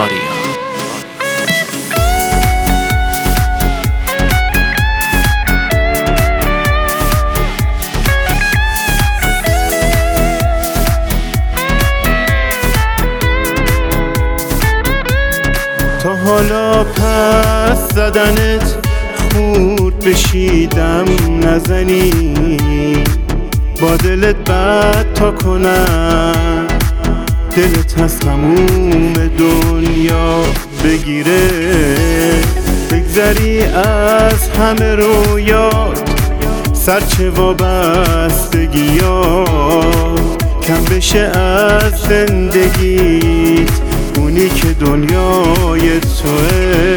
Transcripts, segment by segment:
آریا. تا حالا پس زدنت خورد بشیدم نزنی، با دلت بد تا کنم دلت از تموم دنیا بگیره، بگذری از همه رویات، سرچه وابستگیات کم بشه از زندگیت، اونی که دنیای توه.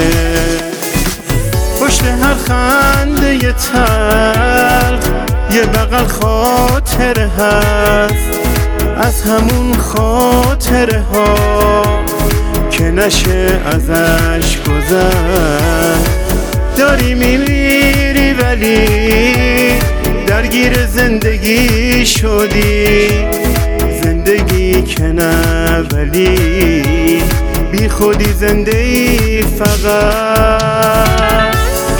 پشت هر خنده یه تلخ یه بغل خاطره هست، از همون خاطره ها که نشه ازش گذشت. داری میمیری ولی درگیر زندگی شدی، زندگی که نه ولی بی خودی زنده ای فقط.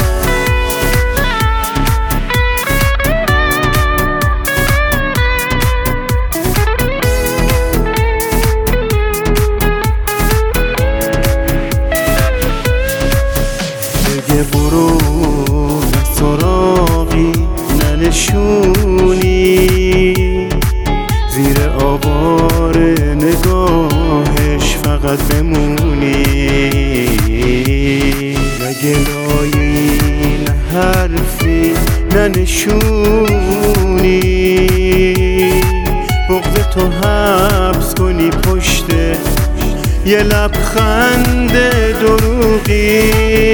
بگه برو نه سراغی نه نشونی، زیر آوار نگاهش فقط بمونی، نه گلایی نه حرفی نه نشونی، بغض تو حبس کنی پشت یه لبخند دروغی.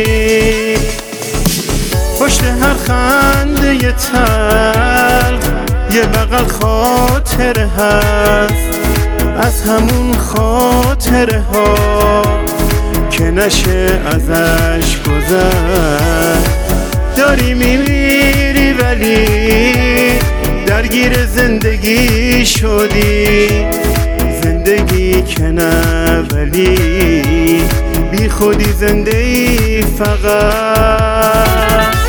پشت هر خنده یه تلخ یه بغل خاطره هست، از همون خاطره ها که نشه ازش گذشت. داری میمیری ولی درگیر زندگی شدی، زندگی که نه ولی بی خودی زنده ای فقط.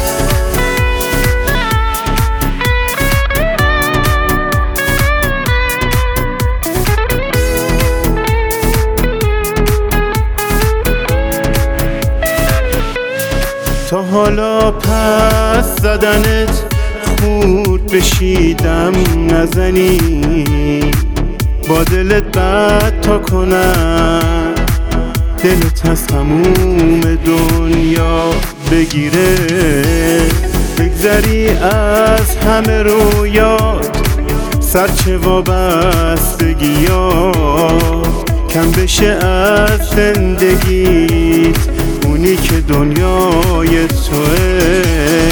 تا حالا پس زدنت خورد بشیدم نزنی، با دلت بد تا کنم دلت از تموم دنیا بگیره، بگذری از همه رویات، سرچه وابستگیات کم بشه از زندگیت، اونی که دنیای توه.